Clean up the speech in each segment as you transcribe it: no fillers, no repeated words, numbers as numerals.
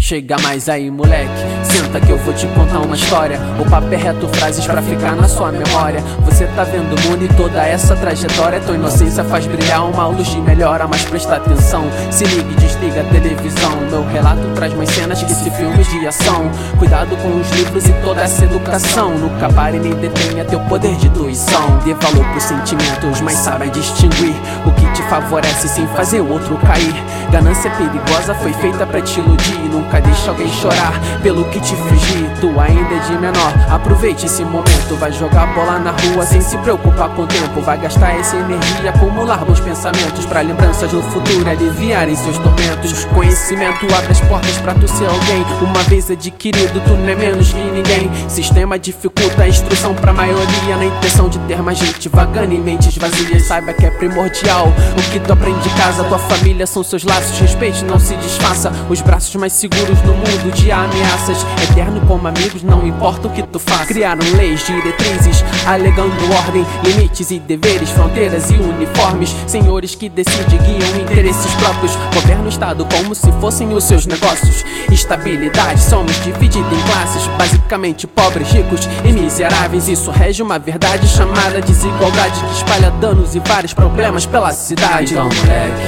Chega mais aí, moleque, senta que eu vou te contar uma história. O papo é reto, frases pra ficar na sua memória. Você tá vendo o mundo e toda essa trajetória. Tua inocência faz brilhar uma luz de melhora. Mas presta atenção, se liga e desliga a televisão. Meu relato traz mais cenas que se filmes de ação. Cuidado com os livros e toda essa educação. Nunca pare nem detenha teu poder de intuição. Dê valor pros sentimentos, mas saiba distinguir o que te favorece sem fazer o outro cair. Ganância perigosa foi feita pra te iludir. Nunca deixe alguém chorar pelo que te fugir. Tu ainda é de menor, aproveite esse momento. Vai jogar bola na rua sem se preocupar com o tempo. Vai gastar essa energia, acumular bons pensamentos pra lembranças no futuro aliviarem seus tormentos. Conhecimento abre as portas pra tu ser alguém. Uma vez adquirido, tu não é menos que ninguém. Sistema dificulta a instrução pra maioria, na intenção de ter mais gente vagando em mentes vazias. Saiba que é primordial o que tu aprende em casa. Tua família são seus laços, respeite, não se desfaça. Os braços mais seguros no mundo de ameaças. Eterno como amigos, não importa o que tu faça. Criaram leis, diretrizes, alegando ordem, limites e deveres, fronteiras e uniformes. Senhores que decidem, guiam interesses próprios. Governa o estado como se fossem os seus negócios. Estabilidade, somos divididos em classes, basicamente pobres, ricos e miseráveis. Isso rege uma verdade chamada desigualdade, que espalha danos e vários problemas pela cidade. Então, moleque,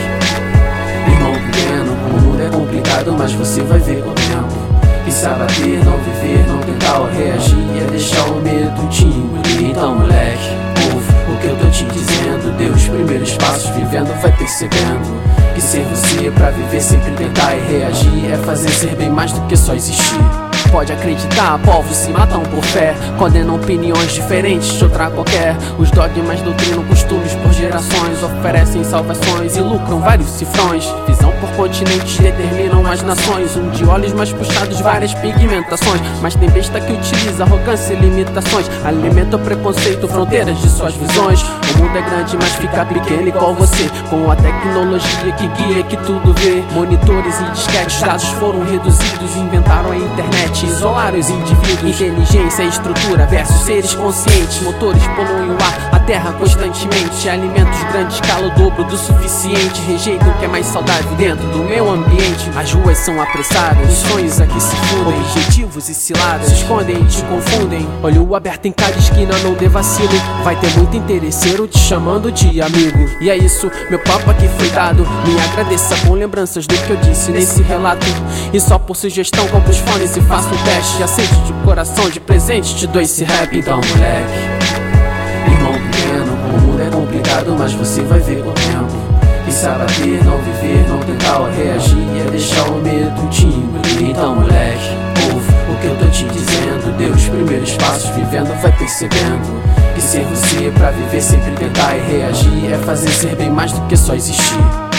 irmão pequeno, o mundo é complicado, mas você vai ver com o tempo. E se abater, não viver, não tentar ou reagir, é deixar o medo te engolir. Então, moleque, ouve o que eu tô te dizendo. Dê os primeiros passos, vivendo vai percebendo que ser você pra viver, sempre tentar e reagir, é fazer ser bem mais do que só existir. Pode acreditar, povos se matam por fé, condenam opiniões diferentes de outra qualquer. Os dogmas doutrinam costumes por gerações, oferecem salvações e lucram vários cifrões. Visão por continentes determinam as nações, de olhos mais puxados, várias pigmentações. Mas tem besta que utiliza arrogância e limitações, alimenta o preconceito, fronteiras de suas visões. O mundo é grande, mas fica pequeno igual você, com a tecnologia que guia, que tudo vê. Monitores e disquetes, dados foram reduzidos, inventaram a internet, isolaram os indivíduos. Inteligência e estrutura versus seres conscientes. Motores poluem o ar, a terra constantemente. Alimentos grande escala, o dobro do suficiente. Rejeitam o que é mais saudável dentro do meio ambiente. As ruas são apressadas, os sonhos aqui se fundem. Objetivos e ciladas se escondem e te confundem. Olho aberto em cada esquina, não dê vacilo. Vai ter muito interesseiro te chamando de amigo. E é isso, meu papo aqui foi dado. Me agradeça com lembranças do que eu disse nesse relato. E só por sugestão compre os fones e faça um teste. Aceite de coração, de presente te dou esse rap. Então, moleque, irmão pequeno, o mundo é complicado, mas você vai ver com o tempo. E se abater, não viver, não tentar ou reagir, é deixar o medo te engolir. Então, moleque, ouve o que eu tô te dizendo. Dê os primeiros passos, vivendo vai percebendo que ser você pra viver, sempre tentar e reagir, é fazer ser bem mais do que só existir.